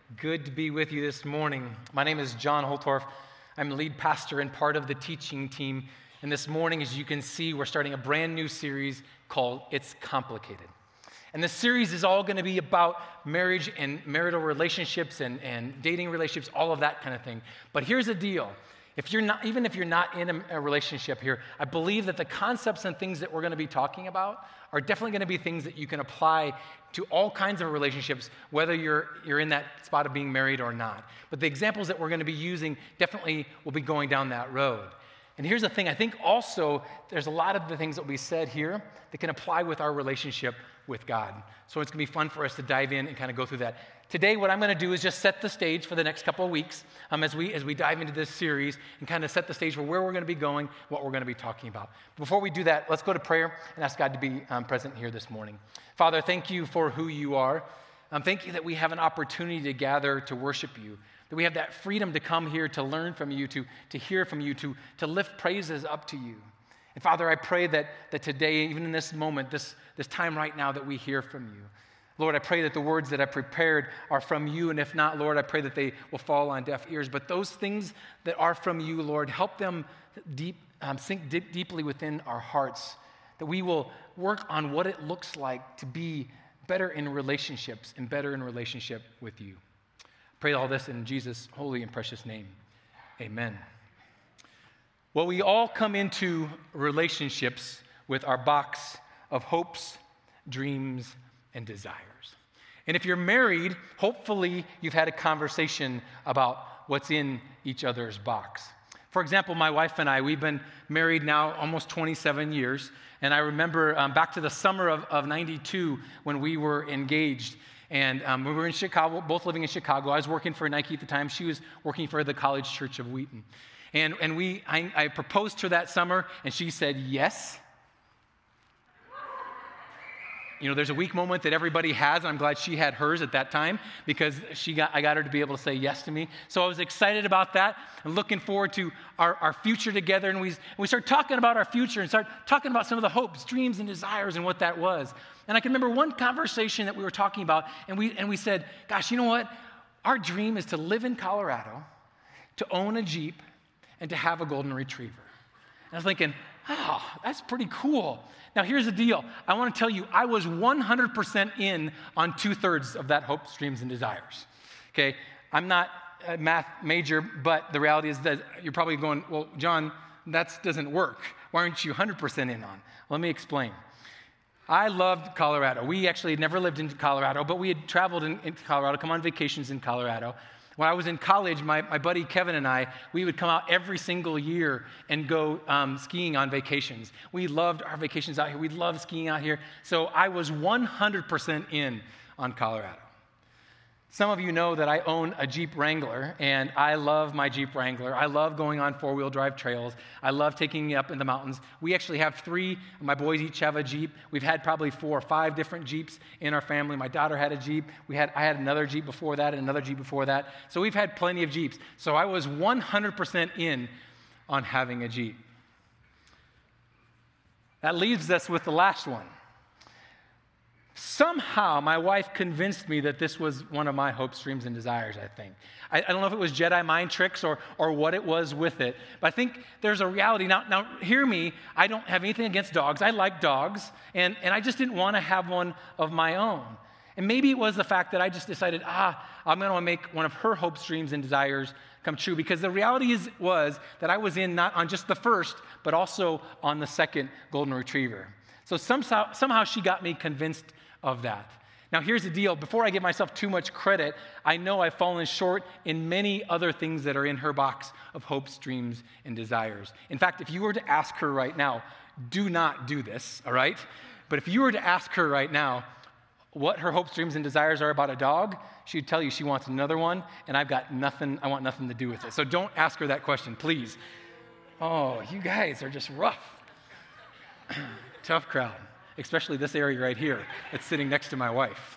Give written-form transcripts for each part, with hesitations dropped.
Good to be with you this morning. My name is John Holtorf. I'm the lead pastor and part of the teaching team. And this morning, as you can see, we're starting a brand new series called It's Complicated. And this series is all going to be about marriage and marital relationships and dating relationships, all of that kind of thing. But here's the deal. Even if you're not in a relationship here, I believe that the concepts and things that we're going to be talking about are definitely going to be things that you can apply to all kinds of relationships, whether you're in that spot of being married or not. But the examples that we're going to be using definitely will be going down that road. And here's the thing, I think also there's a lot of the things that will be said here that can apply with our relationship with God. So it's going to be fun for us to dive in and kind of go through that. Today, what I'm going to do is just set the stage for the next couple of weeks as we dive into this series and kind of set the stage for where we're going to be going, what we're going to be talking about. Before we do that, let's go to prayer and ask God to be present here this morning. Father, thank you for who you are. Thank you that we have an opportunity to gather to worship you, that we have that freedom to come here to learn from you, to hear from you, to lift praises up to you. And Father, I pray that today, even in this moment, this time right now, that we hear from you. Lord, I pray that the words that I prepared are from you, and if not, Lord, I pray that they will fall on deaf ears. But those things that are from you, Lord, help them sink deeply within our hearts, that we will work on what it looks like to be better in relationships and better in relationship with you. Pray all this in Jesus' holy and precious name. Amen. Well, we all come into relationships with our box of hopes, dreams, and desires. And if you're married, hopefully you've had a conversation about what's in each other's box. For example, my wife and I, we've been married now almost 27 years. And I remember back to the summer of 92 when we were engaged. And we were in Chicago, both living in Chicago. I was working for Nike at the time. She was working for the College Church of Wheaton. And I proposed to her that summer, and she said yes. You know, there's a weak moment that everybody has, and I'm glad she had hers at that time because I got her to be able to say yes to me. So I was excited about that and looking forward to our future together. And we started talking about our future and started talking about some of the hopes, dreams, and desires and what that was. And I can remember one conversation that we were talking about, and we said, gosh, you know what? Our dream is to live in Colorado, to own a Jeep, and to have a golden retriever. And I was thinking, oh, that's pretty cool. Now, here's the deal. I want to tell you, I was 100% in on 2/3 of that hopes, dreams, and desires. Okay? I'm not a math major, but the reality is that you're probably going, well, John, that doesn't work. Why aren't you 100% in on? Let me explain. I loved Colorado. We actually had never lived in Colorado, but we had traveled in Colorado, come on vacations in Colorado. When I was in college, my buddy Kevin and I, we would come out every single year and go skiing on vacations. We loved our vacations out here. We loved skiing out here. So I was 100% in on Colorado. Some of you know that I own a Jeep Wrangler, and I love my Jeep Wrangler. I love going on four-wheel drive trails. I love taking it up in the mountains. We actually have 3. My boys each have a Jeep. We've had probably 4 or 5 different Jeeps in our family. My daughter had a Jeep. I had another Jeep before that and another Jeep before that. So we've had plenty of Jeeps. So I was 100% in on having a Jeep. That leaves us with the last one. Somehow, my wife convinced me that this was one of my hopes, dreams, and desires, I think. I don't know if it was Jedi mind tricks or what it was with it, but I think there's a reality. Now, hear me, I don't have anything against dogs. I like dogs, and I just didn't want to have one of my own. And maybe it was the fact that I just decided, I'm going to make one of her hopes, dreams, and desires come true, because the reality was that I was in not on just the first, but also on the second golden retriever. So somehow she got me convinced of that. Now, here's the deal. Before I give myself too much credit, I know I've fallen short in many other things that are in her box of hopes, dreams, and desires. In fact, if you were to ask her right now, do not do this, all right? But if you were to ask her right now what her hopes, dreams, and desires are about a dog, she'd tell you she wants another one, and I want nothing to do with it. So don't ask her that question, please. Oh, you guys are just rough. Tough crowd. Especially this area right here that's sitting next to my wife.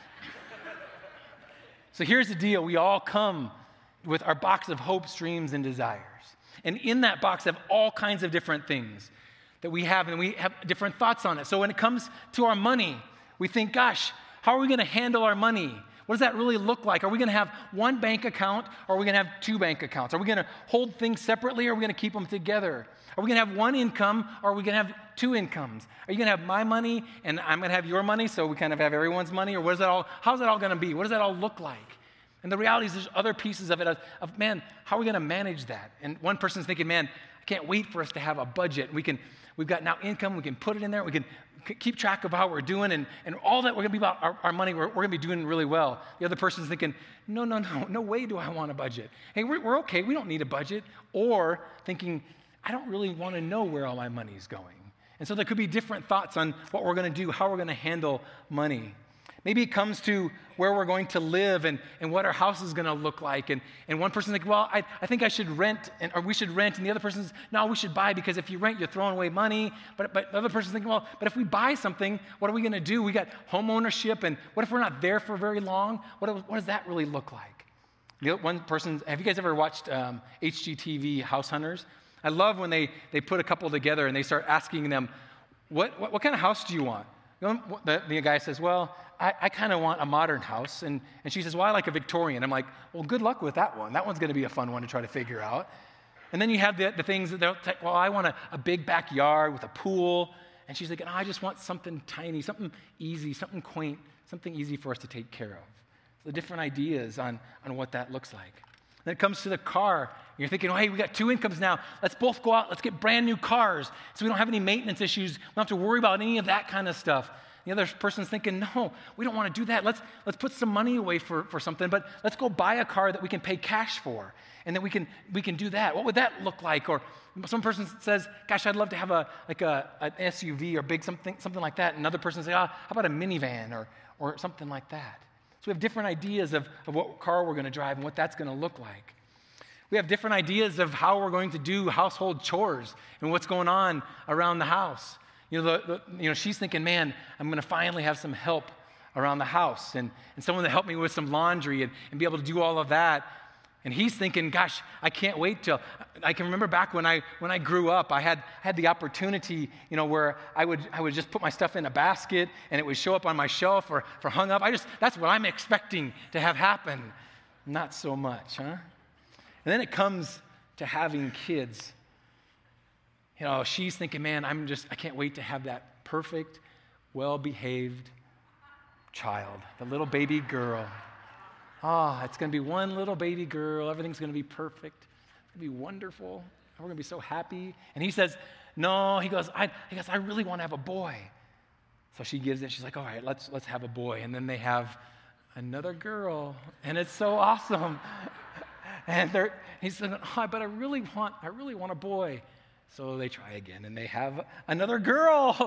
So here's the deal. We all come with our box of hopes, dreams, and desires. And in that box have all kinds of different things that we have, and we have different thoughts on it. So when it comes to our money, we think, gosh, how are we going to handle our money? What does that really look like? Are we going to have one bank account, or are we going to have two bank accounts? Are we going to hold things separately, or are we going to keep them together? Are we going to have one income, or are we going to have two incomes? Are you going to have my money, and I'm going to have your money, so we kind of have everyone's money? Or how's that all going to be? What does that all look like? And the reality is there's other pieces of it of man, how are we going to manage that? And one person's thinking, man, I can't wait for us to have a budget. We've got now income, we can put it in there, we can keep track of how we're doing, and all that we're going to be about our money, we're going to be doing really well. The other person's thinking, no way do I want a budget. Hey, we're okay, we don't need a budget. Or thinking, I don't really want to know where all my money is going. And so there could be different thoughts on what we're going to do, how we're going to handle money. Maybe it comes to where we're going to live and what our house is going to look like. And one person's like, well, I think I should rent, or we should rent. And the other person's, no, we should buy, because if you rent, you're throwing away money. But the other person's thinking, well, but if we buy something, what are we going to do? We got home ownership, and what if we're not there for very long? What does that really look like? One person, have you guys ever watched HGTV House Hunters? I love when they put a couple together and they start asking them, what kind of house do you want? The guy says, well, I kind of want a modern house. And she says, well, I like a Victorian. I'm like, well, good luck with that one. That one's going to be a fun one to try to figure out. And then you have the things that they'll take, well, I want a big backyard with a pool. And she's like, no, I just want something tiny, something easy, something quaint, something easy for us to take care of. So the different ideas on what that looks like. Then it comes to the car. You're thinking, oh, hey, we got two incomes now. Let's both go out. Let's get brand new cars so we don't have any maintenance issues. We don't have to worry about any of that kind of stuff. The other person's thinking, no, we don't want to do that. Let's put some money away for something, but let's go buy a car that we can pay cash for, and that we can do that. What would that look like? Or some person says, gosh, I'd love to have an SUV or big something like that. And another person says, how about a minivan or something like that? So we have different ideas of what car we're going to drive and what that's going to look like. We have different ideas of how we're going to do household chores and what's going on around the house. She's thinking, man, I'm going to finally have some help around the house and someone to help me with some laundry and be able to do all of that. And he's thinking, gosh, I can't wait till, I can remember back when I grew up, I had the opportunity, where I would just put my stuff in a basket and it would show up on my shelf or hung up. That's what I'm expecting to have happen. Not so much, huh? And then it comes to having kids. She's thinking, man, I can't wait to have that perfect, well-behaved child, the little baby girl. It's going to be one little baby girl. Everything's going to be perfect. It's going to be wonderful. We're going to be so happy. And he says, no, he goes, I really want to have a boy. So she gives it. She's like, all right, let's have a boy. And then they have another girl. And it's so awesome. And he's saying, but I really want a boy. So they try again, and they have another girl.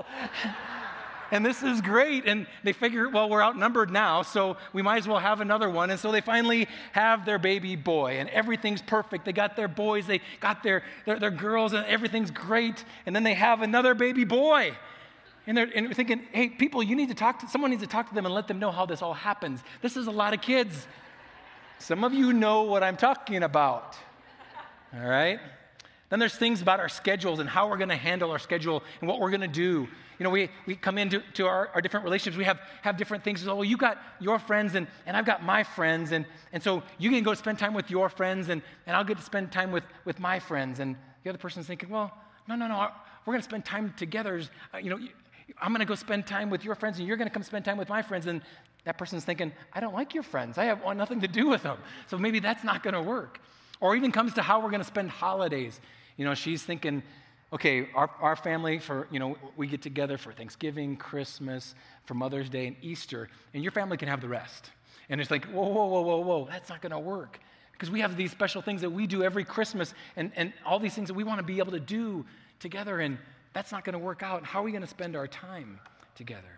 And this is great. And they figure, well, we're outnumbered now, so we might as well have another one. And so they finally have their baby boy, and everything's perfect. They got their boys, they got their girls, and everything's great. And then they have another baby boy. And they're thinking, hey, people, someone needs to talk to them and let them know how this all happens. This is a lot of kids. Some of you know what I'm talking about. All right? Then there's things about our schedules and how we're going to handle our schedule and what we're going to do. We come into our different relationships. We have different things. So, well, you got your friends and I've got my friends. And so you can go spend time with your friends and I'll get to spend time with my friends. And the other person's thinking, well, no. We're going to spend time together. I'm going to go spend time with your friends and you're going to come spend time with my friends. And that person's thinking, I don't like your friends. I want nothing to do with them. So maybe that's not going to work. Or even comes to how we're going to spend holidays. She's thinking, okay, our family, we get together for Thanksgiving, Christmas, for Mother's Day, and Easter, and your family can have the rest. And it's like, whoa, that's not going to work. Because we have these special things that we do every Christmas and all these things that we want to be able to do together, and that's not going to work out. How are we going to spend our time together?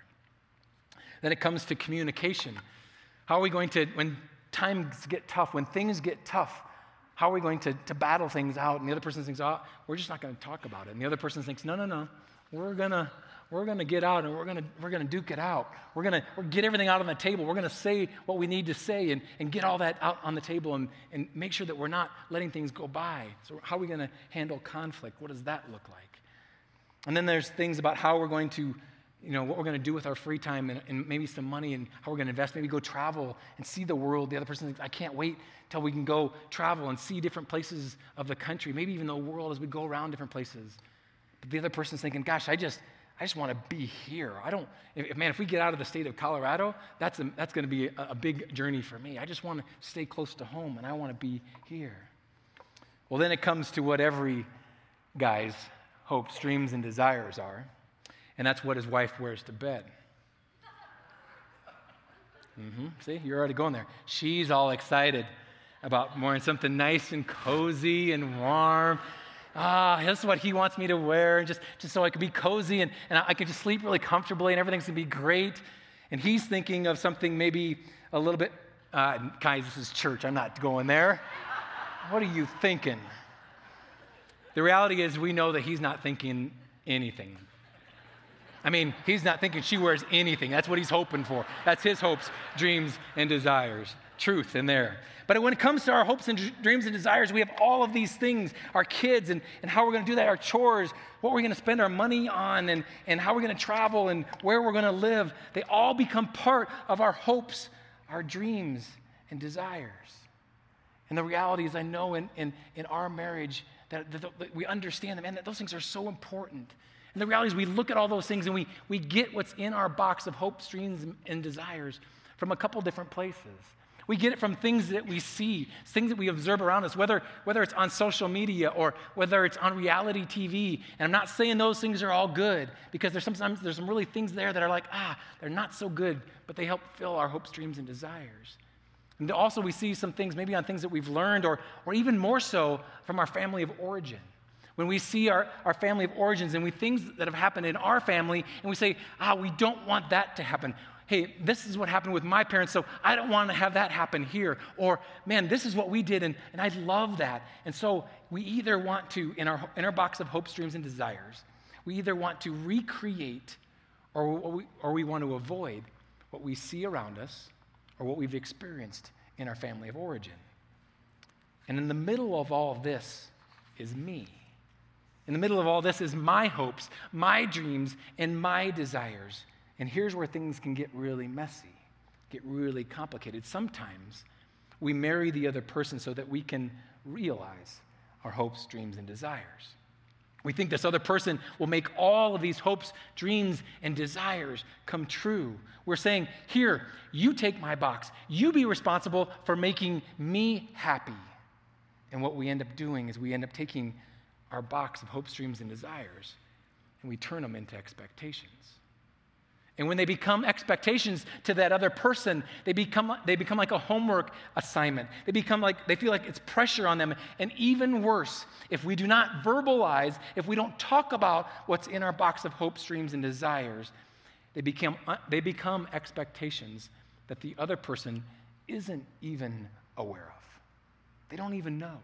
Then it comes to communication. How are we going to, when times get tough, when things get tough, how are we going to battle things out? And the other person thinks, we're just not going to talk about it. And the other person thinks, no, we're gonna get out and we're gonna duke it out. We're gonna get everything out on the table. We're gonna say what we need to say and get all that out on the table and make sure that we're not letting things go by. So how are we gonna handle conflict? What does that look like? And then there's things about how we're going to what we're going to do with our free time and maybe some money and how we're going to invest, maybe go travel and see the world. The other person thinks, I can't wait till we can go travel and see different places of the country, maybe even the world as we go around different places. But the other person's thinking, gosh, I just want to be here. If we get out of the state of Colorado, that's going to be a big journey for me. I just want to stay close to home and I want to be here. Well, then it comes to what every guy's hopes, dreams, and desires are. And that's what his wife wears to bed. See, you're already going there. She's all excited about wearing something nice and cozy and warm. This is what he wants me to wear, just so I can be cozy and I can just sleep really comfortably and everything's going to be great. And he's thinking of something maybe a little bit, guys, this is church. I'm not going there. What are you thinking? The reality is we know that he's not thinking anything. He's not thinking she wears anything. That's what he's hoping for. That's his hopes, dreams, and desires. Truth in there. But when it comes to our hopes and dreams and desires, we have all of these things, our kids and how we're going to do that, our chores, what we're going to spend our money on and how we're going to travel and where we're going to live. They all become part of our hopes, our dreams, and desires. And the reality is I know in our marriage that we understand that those things are so important. And the reality is we look at all those things and we get what's in our box of hopes, dreams, and desires from a couple different places. We get it from things that we see, things that we observe around us, whether it's on social media or whether it's on reality TV. And I'm not saying those things are all good because there's some really things there that are like, they're not so good, but they help fill our hopes, dreams, and desires. And also we see some things maybe on things that we've learned or even more so from our family of origin. When we see our family of origins and things that have happened in our family and we say, we don't want that to happen. Hey, this is what happened with my parents, so I don't want to have that happen here. Or, man, this is what we did and I love that. And so we either want to, in our box of hopes, dreams, and desires, we either want to recreate or we want to avoid what we see around us or what we've experienced in our family of origin. And in the middle of all of this is me. In the middle of all this is my hopes, my dreams, and my desires. And here's where things can get really messy, get really complicated. Sometimes we marry the other person so that we can realize our hopes, dreams, and desires. We think this other person will make all of these hopes, dreams, and desires come true. We're saying, here, you take my box. You be responsible for making me happy. And what we end up doing is we end up taking our box of hopes, dreams, and desires, and we turn them into expectations. And when they become expectations to that other person, they become like a homework assignment. They feel like it's pressure on them. And even worse, if we do not verbalize, if we don't talk about what's in our box of hopes, dreams, and desires, they become expectations that the other person isn't even aware of. They don't even know.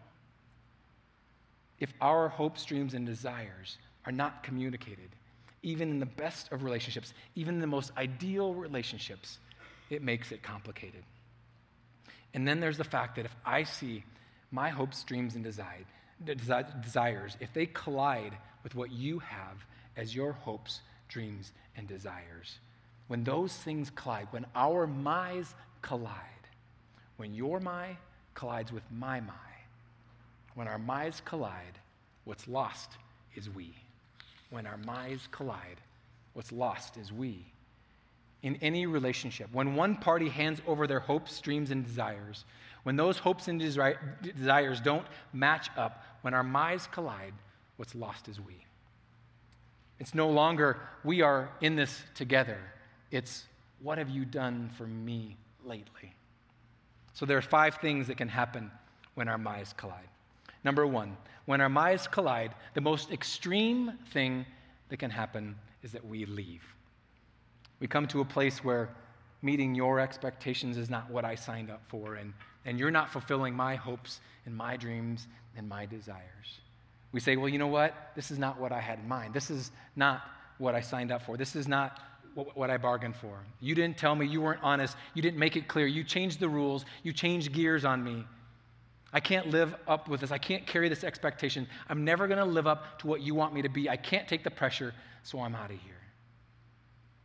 If our hopes, dreams, and desires are not communicated, even in the best of relationships, even in the most ideal relationships, it makes it complicated. And then there's the fact that if I see my hopes, dreams, and desires, if they collide with what you have as your hopes, dreams, and desires, when those things collide, when our my's collide, when your my collides with my my, when our my's collide, what's lost is we. When our my's collide, what's lost is we. In any relationship, when one party hands over their hopes, dreams, and desires, when those hopes and desires don't match up, when our my's collide, what's lost is we. It's no longer, we are in this together. It's, what have you done for me lately? So there are 5 things that can happen when our my's collide. Number 1, when our my's collide, the most extreme thing that can happen is that we leave. We come to a place where meeting your expectations is not what I signed up for, and you're not fulfilling my hopes and my dreams and my desires. We say, well, you know what? This is not what I had in mind. This is not what I signed up for. This is not what I bargained for. You didn't tell me, you weren't honest, you didn't make it clear, you changed the rules, you changed gears on me. I can't live up with this. I can't carry this expectation. I'm never going to live up to what you want me to be. I can't take the pressure, so I'm out of here.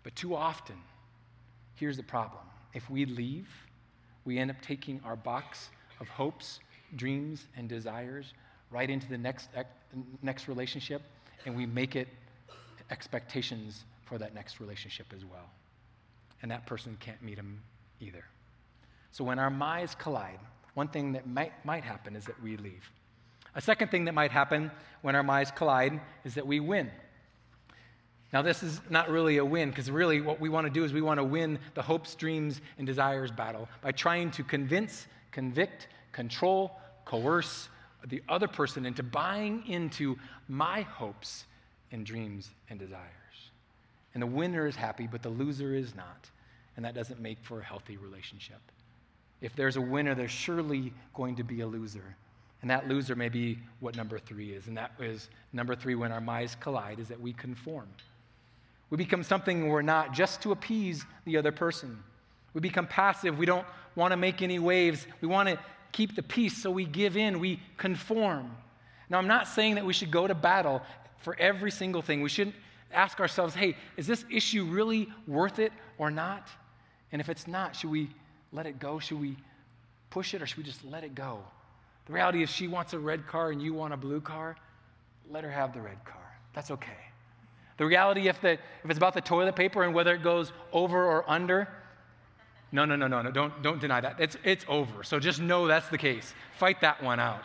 But too often, here's the problem. If we leave, we end up taking our box of hopes, dreams, and desires right into the next relationship, and we make it expectations for that next relationship as well. And that person can't meet them either. So when our minds collide, one thing that might happen is that we leave. A second thing that might happen when our minds collide is that we win. Now, this is not really a win, because really what we want to do is we want to win the hopes, dreams, and desires battle by trying to convince, convict, control, coerce the other person into buying into my hopes and dreams and desires. And the winner is happy, but the loser is not. And that doesn't make for a healthy relationship. If there's a winner, there's surely going to be a loser. And that loser may be what number 3 is. And that is number 3, when our minds collide, is that we conform. We become something we're not just to appease the other person. We become passive. We don't want to make any waves. We want to keep the peace, so we give in. We conform. Now, I'm not saying that we should go to battle for every single thing. We shouldn't ask ourselves, hey, is this issue really worth it or not? And if it's not, should we let it go? Should we push it, or should we just let it go? The reality is, she wants a red car and you want a blue car, let her have the red car. That's okay. The reality, if it's about the toilet paper and whether it goes over or under, no, don't deny that. It's over. So just know that's the case. Fight that one out.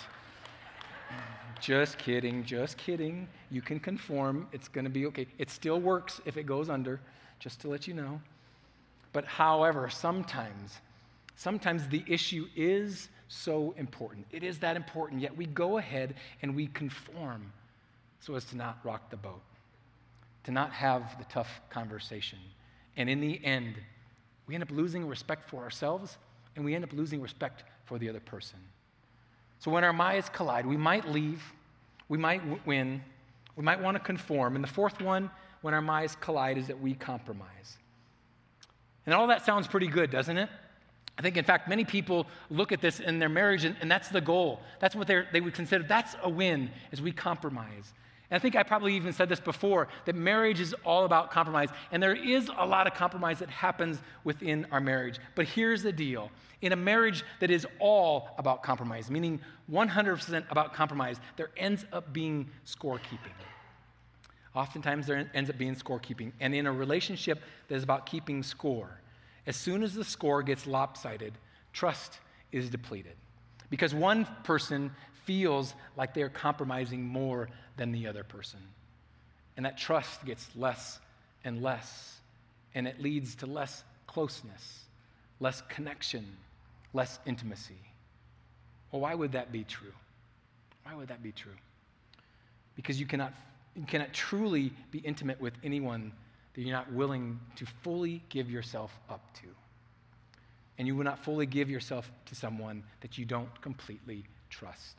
Just kidding. You can conform. It's going to be okay. It still works if it goes under, just to let you know. But however, sometimes the issue is so important. It is that important, yet we go ahead and we conform so as to not rock the boat, to not have the tough conversation. And in the end, we end up losing respect for ourselves, and we end up losing respect for the other person. So when our minds collide, we might leave, we might win, we might want to conform. And the fourth one, when our minds collide, is that we compromise. And all that sounds pretty good, doesn't it? I think, in fact, many people look at this in their marriage, and that's the goal. That's what they would consider. That's a win, is we compromise. And I think I probably even said this before, that marriage is all about compromise. And there is a lot of compromise that happens within our marriage. But here's the deal. In a marriage that is all about compromise, meaning 100% about compromise, there ends up being scorekeeping. Oftentimes there ends up being scorekeeping. And in a relationship that is about keeping score, as soon as the score gets lopsided, trust is depleted. Because one person feels like they're compromising more than the other person. And that trust gets less and less, and it leads to less closeness, less connection, less intimacy. Well, why would that be true? Why would that be true? Because you cannot truly be intimate with anyone that you're not willing to fully give yourself up to. And you will not fully give yourself to someone that you don't completely trust.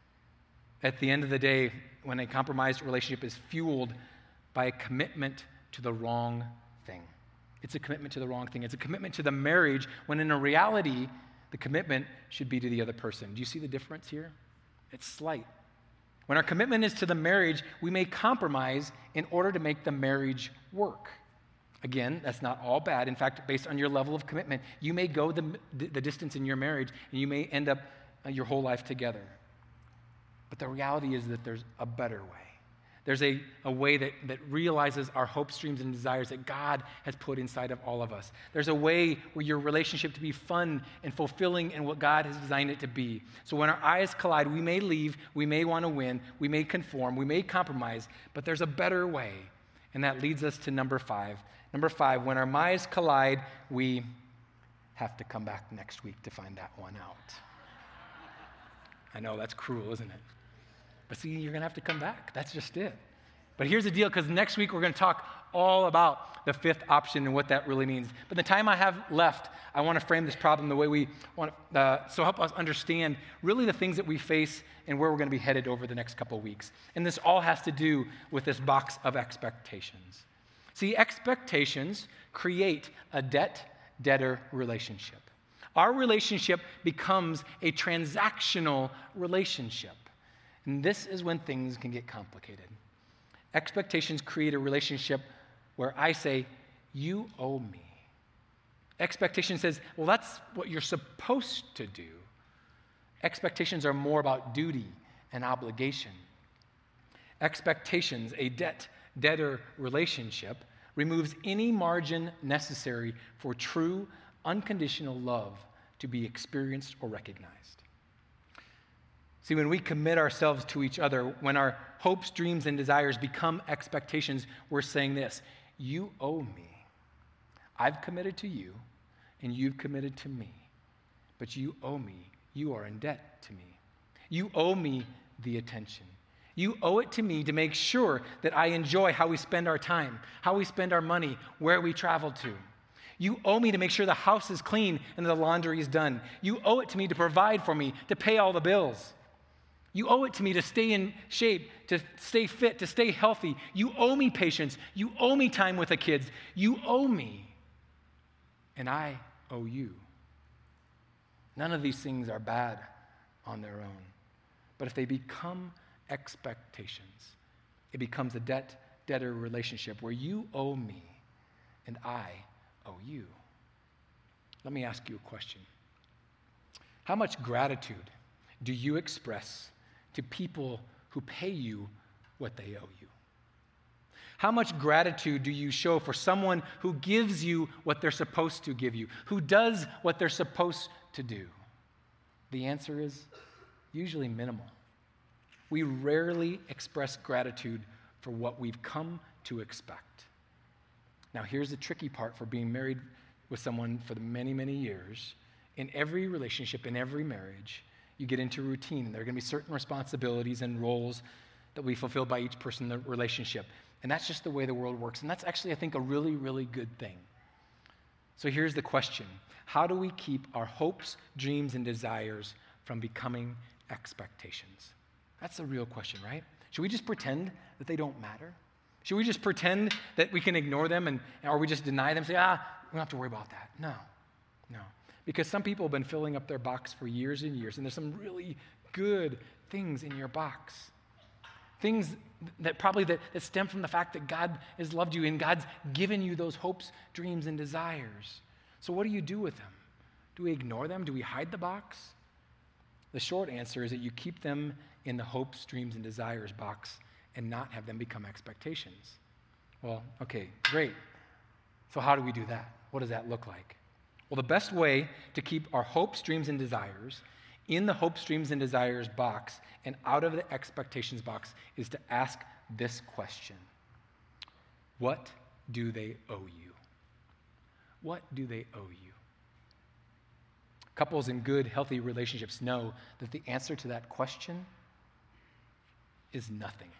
At the end of the day, when a compromised relationship is fueled by a commitment to the wrong thing, it's a commitment to the wrong thing. It's a commitment to the marriage, when in reality, the commitment should be to the other person. Do you see the difference here? It's slight. When our commitment is to the marriage, we may compromise in order to make the marriage work. Again, that's not all bad. In fact, based on your level of commitment, you may go the distance in your marriage, and you may end up your whole life together. But the reality is that there's a better way. There's a way that realizes our hopes, dreams, and desires that God has put inside of all of us. There's a way where your relationship to be fun and fulfilling in what God has designed it to be. So when our eyes collide, we may leave, we may want to win, we may conform, we may compromise, but there's a better way. And that leads us to number 5. Number 5, when our minds collide, we have to come back next week to find that one out. I know, that's cruel, isn't it? But see, you're going to have to come back. That's just it. But here's the deal, because next week we're going to talk all about the 5th option and what that really means. But the time I have left, I want to frame this problem the way we want to, so help us understand really the things that we face and where we're going to be headed over the next couple of weeks. And this all has to do with this box of expectations. See, expectations create a debt-debtor relationship. Our relationship becomes a transactional relationship. And this is when things can get complicated. Expectations create a relationship where I say, you owe me. Expectation says, well, that's what you're supposed to do. Expectations are more about duty and obligation. Expectations, a debtor relationship, removes any margin necessary for true, unconditional love to be experienced or recognized. See, when we commit ourselves to each other, when our hopes, dreams, and desires become expectations, we're saying this: you owe me. I've committed to you, and you've committed to me. But you owe me. You are in debt to me. You owe me the attention. You owe it to me to make sure that I enjoy how we spend our time, how we spend our money, where we travel to. You owe me to make sure the house is clean and the laundry is done. You owe it to me to provide for me, to pay all the bills. You owe it to me to stay in shape, to stay fit, to stay healthy. You owe me patience. You owe me time with the kids. You owe me, and I owe you. None of these things are bad on their own, but if they become expectations, it becomes a debtor relationship where you owe me and I owe you. Let me ask you a question. How much gratitude do you express to people who pay you what they owe you? How much gratitude do you show for someone who gives you what they're supposed to give you, who does what they're supposed to do? The answer is usually minimal. We rarely express gratitude for what we've come to expect. Now, here's the tricky part for being married with someone for the many, many years. In every relationship, in every marriage, you get into routine, and there are going to be certain responsibilities and roles that we fulfill by each person in the relationship. And that's just the way the world works. And that's actually, I think, a really, really good thing. So here's the question. How do we keep our hopes, dreams, and desires from becoming expectations? That's the real question, right? Should we just pretend that they don't matter? Should we just pretend that we can ignore them, or we just deny them, say, we don't have to worry about that? No. Because some people have been filling up their box for years and years, and there's some really good things in your box. Things that probably that stem from the fact that God has loved you and God's given you those hopes, dreams, and desires. So what do you do with them? Do we ignore them? Do we hide the box? The short answer is that you keep them in the hopes, dreams, and desires box and not have them become expectations. Well, okay, great. So how do we do that? What does that look like? Well, the best way to keep our hopes, dreams, and desires in the hopes, dreams, and desires box and out of the expectations box is to ask this question. What do they owe you? What do they owe you? Couples in good, healthy relationships know that the answer to that question is nothing.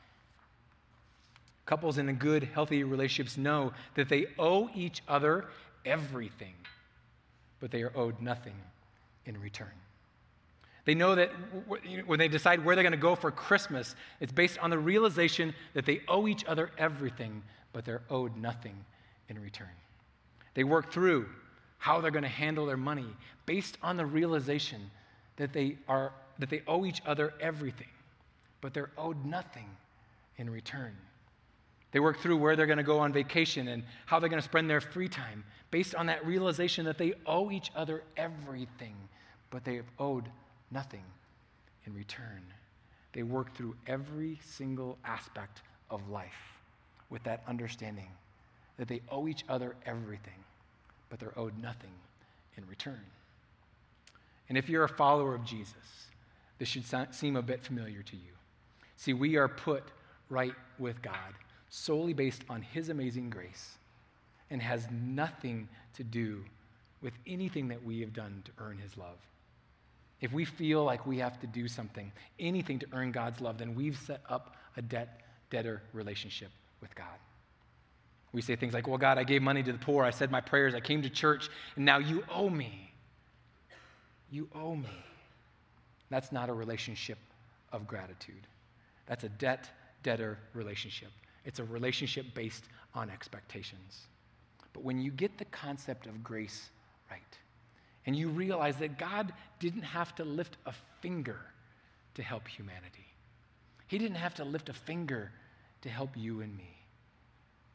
Couples in good, healthy relationships know that they owe each other everything, but they are owed nothing in return. They know that when they decide where they're going to go for Christmas, it's based on the realization that they owe each other everything, but they're owed nothing in return. They work through how they're going to handle their money based on the realization that they owe each other everything, but they're owed nothing in return. They work through where they're going to go on vacation and how they're going to spend their free time based on that realization that they owe each other everything, but they have owed nothing in return. They work through every single aspect of life with that understanding that they owe each other everything, but they're owed nothing in return. And if you're a follower of Jesus, this should seem a bit familiar to you. See, we are put right with God solely based on His amazing grace and has nothing to do with anything that we have done to earn His love. If we feel like we have to do something, anything to earn God's love, then we've set up a debtor relationship with God. We say things like, well, God, I gave money to the poor, I said my prayers, I came to church, and now you owe me. You owe me. That's not a relationship of gratitude. That's a debtor relationship. It's a relationship based on expectations. But when you get the concept of grace right, and you realize that God didn't have to lift a finger to help humanity. He didn't have to lift a finger to help you and me.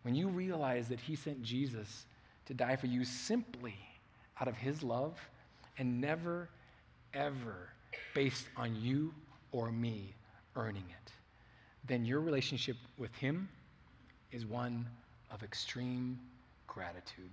when you realize that he sent Jesus to die for you simply out of his love and never, ever based on you or me earning it, then your relationship with him is one of extreme gratitude.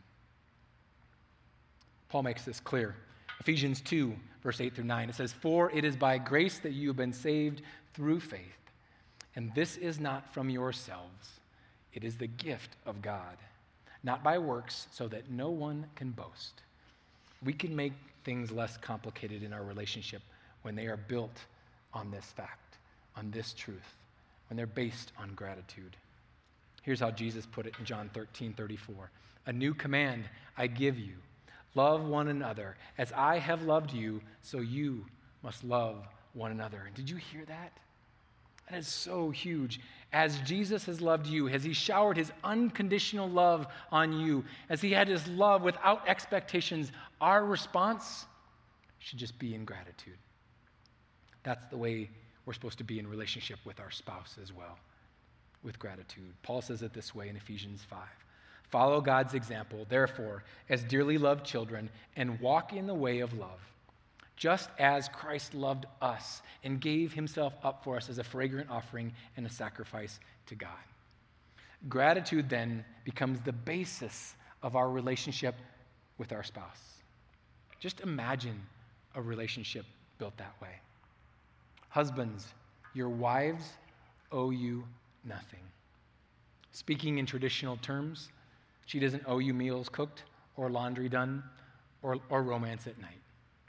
Paul makes this clear. Ephesians 2, verse 8 through 9, it says, "For it is by grace that you have been saved through faith, and this is not from yourselves. It is the gift of God, not by works, so that no one can boast." We can make things less complicated in our relationship when they are built on this fact, on this truth, when they're based on gratitude. Here's how Jesus put it in John 13:34. "A new command I give you. Love one another. As I have loved you, so you must love one another." And did you hear that? That is so huge. As Jesus has loved you, as he showered his unconditional love on you, as he had his love without expectations, our response should just be in gratitude. That's the way we're supposed to be in relationship with our spouse as well, with gratitude. Paul says it this way in Ephesians 5. "Follow God's example, therefore, as dearly loved children, and walk in the way of love, just as Christ loved us and gave himself up for us as a fragrant offering and a sacrifice to God." Gratitude then becomes the basis of our relationship with our spouse. Just imagine a relationship built that way. Husbands, your wives owe you nothing. Speaking in traditional terms, she doesn't owe you meals cooked or laundry done or romance at night.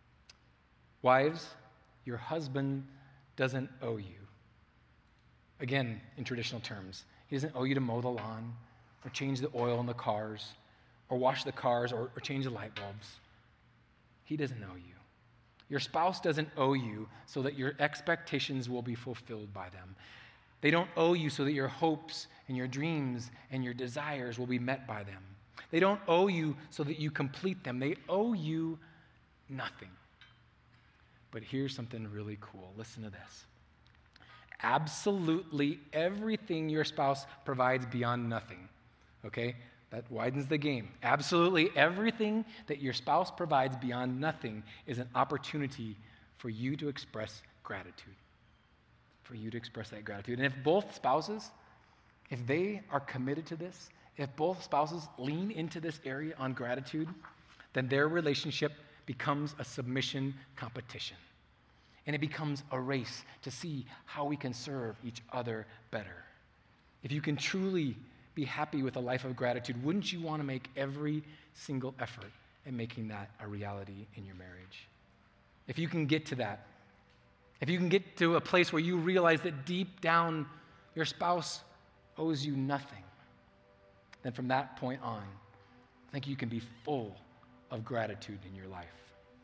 Wives, your husband doesn't owe you. Again, in traditional terms, he doesn't owe you to mow the lawn or change the oil in the cars or wash the cars or change the light bulbs. He doesn't owe you. Your spouse doesn't owe you so that your expectations will be fulfilled by them. They don't owe you so that your hopes and your dreams and your desires will be met by them. They don't owe you so that you complete them. They owe you nothing. But here's something really cool. Listen to this. Absolutely everything your spouse provides beyond nothing, okay? That widens the game. Absolutely everything that your spouse provides beyond nothing is an opportunity for you to express gratitude. For you to express that gratitude. And if both spouses, if they are committed to this, if both spouses lean into this area on gratitude, then their relationship becomes a submission competition. And it becomes a race to see how we can serve each other better. If you can truly be happy with a life of gratitude, wouldn't you want to make every single effort in making that a reality in your marriage? If you can get to that, if you can get to a place where you realize that deep down your spouse owes you nothing, then from that point on, I think you can be full of gratitude in your life.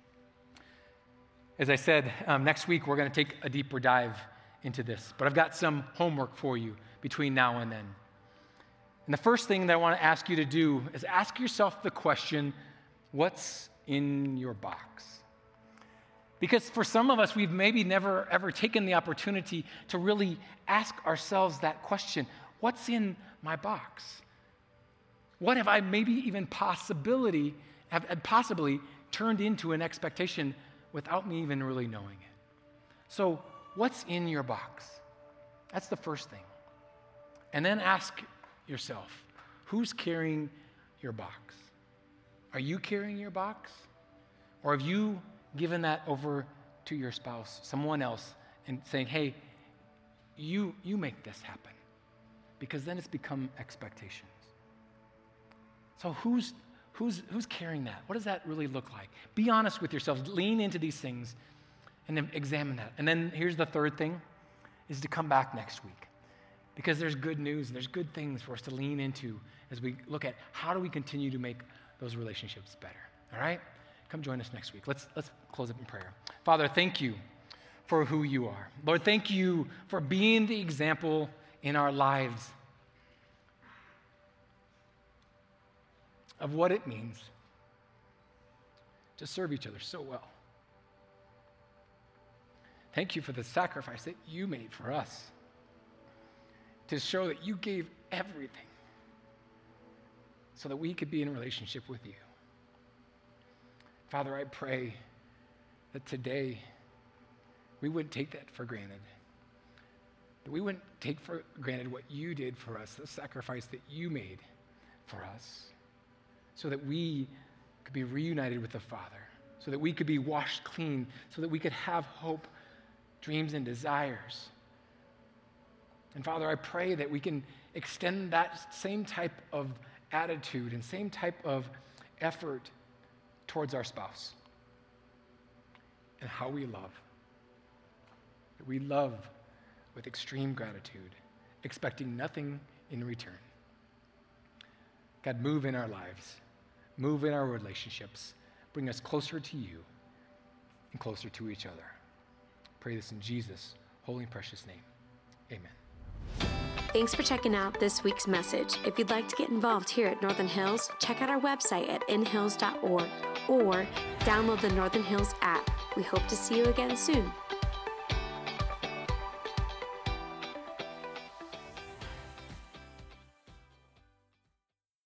As I said, next week we're going to take a deeper dive into this, but I've got some homework for you between now and then. And the first thing that I want to ask you to do is ask yourself the question, what's in your box? Because for some of us, we've maybe never ever taken the opportunity to really ask ourselves that question, what's in my box? What have I maybe even possibly turned into an expectation without me even really knowing it? So what's in your box? That's the first thing. And then ask yourself, who's carrying your box? Are you carrying your box? Or have you given that over to your spouse, someone else, and saying, hey, you make this happen? Because then it's become expectations. So who's carrying that? What does that really look like? Be honest with yourself. Lean into these things and then examine that. And then here's the third thing, is to come back next week. Because there's good news, there's good things for us to lean into as we look at how do we continue to make those relationships better. All right? Come join us next week. Let's close up in prayer. Father, thank you for who you are. Lord, thank you for being the example in our lives of what it means to serve each other so well. Thank you for the sacrifice that you made for us, to show that you gave everything so that we could be in a relationship with you. Father, I pray that today we wouldn't take that for granted. That we wouldn't take for granted what you did for us, the sacrifice that you made for us, so that we could be reunited with the Father, so that we could be washed clean, so that we could have hope, dreams, and desires. And Father, I pray that we can extend that same type of attitude and same type of effort towards our spouse and how we love. That we love with extreme gratitude, expecting nothing in return. God, move in our lives, move in our relationships, bring us closer to you and closer to each other. Pray this in Jesus' holy and precious name. Amen. Thanks for checking out this week's message. If you'd like to get involved here at Northern Hills, check out our website at inhills.org or download the Northern Hills app. We hope to see you again soon.